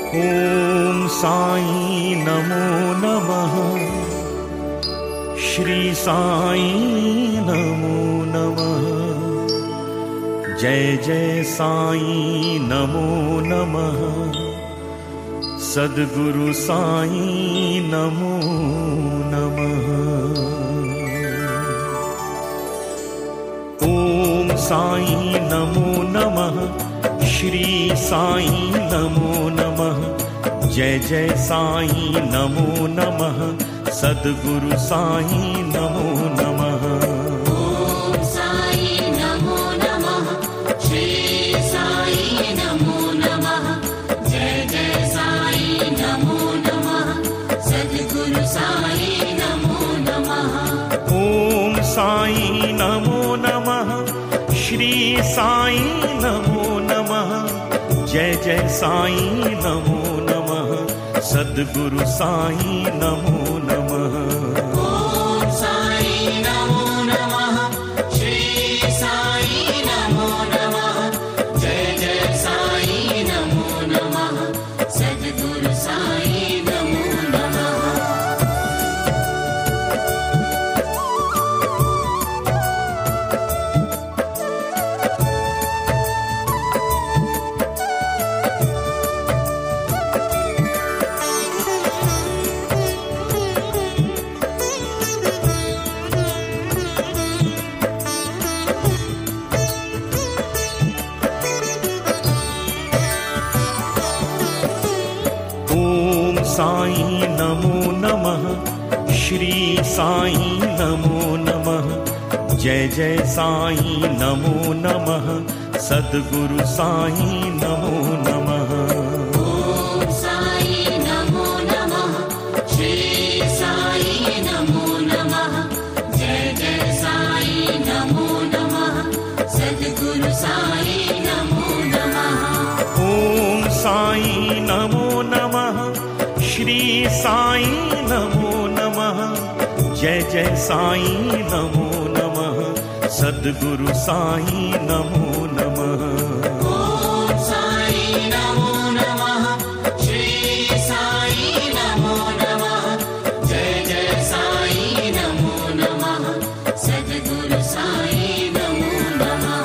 ओम साईं नमो नमः। श्री साईं नमो नमः। जय जय साईं नमो नमः। सद्गुरु साईं नमो नमः। ओम साईं नमो नमः। श्री साईं नमो नमः। जय जय साईं नमो नमः। सद्गुरु साईं नमो नमः। ओम साईं नमो नमः। श्री साईं नमो नमः। जय जय साईं नमो नमः। सद्गुरु साईं नमो नमः। ओम साईं नमो नमः। श्री साईं नमो नमः। जय जय साईं नमो नमः। सद्गुरु साईं नमो नमः। ओम साईं नमो नमः। श्री साईं नमो नमः। जय जय साईं नमो नमः। सद्गुरु साईं नमो नमः। ओम साईं नमो नमः। श्री साईं नमो नमः। जय जय साईं नमो नमः। सद्गुरु साईं नमो नमः। ओम साईं नमो नमः। श्री साईं नमो नमः। जय जय साईं नमो नमः। सद्गुरु साईं नमो नमः। ओम साईं नमो नमः। श्री साईं नमो नमः। जय जय साईं नमो नमः। सद्गुरु साईं नमो नमः। ओम साईं नमो नमः। श्री साईं नमो नमः। जय जय साईं नमो नमः। सद्गुरु साईं नमो नमः।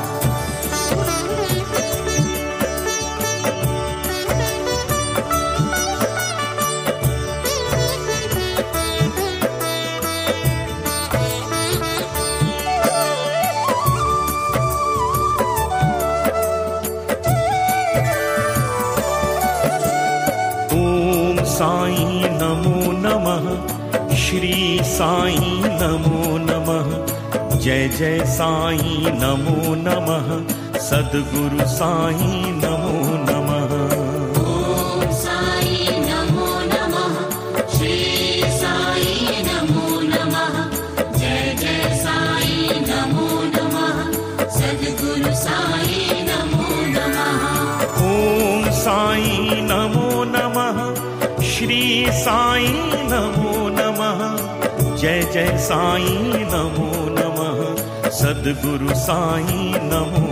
ओम साईं नमो नमः। श्री साईं नमो नमः। जय जय साईं नमो नमः। सद्गुरु साईं नमो नमः। ओम साईं नमो नमः। श्री साईं नमो नमः। जय जय साईं नमो नमः। सद्गुरु साईं नमो नमः। ओम साईं नमो नमः। श्री साईं नमो नमः। जय जय साईं नमो नमः। सद्गुरु साईं नमो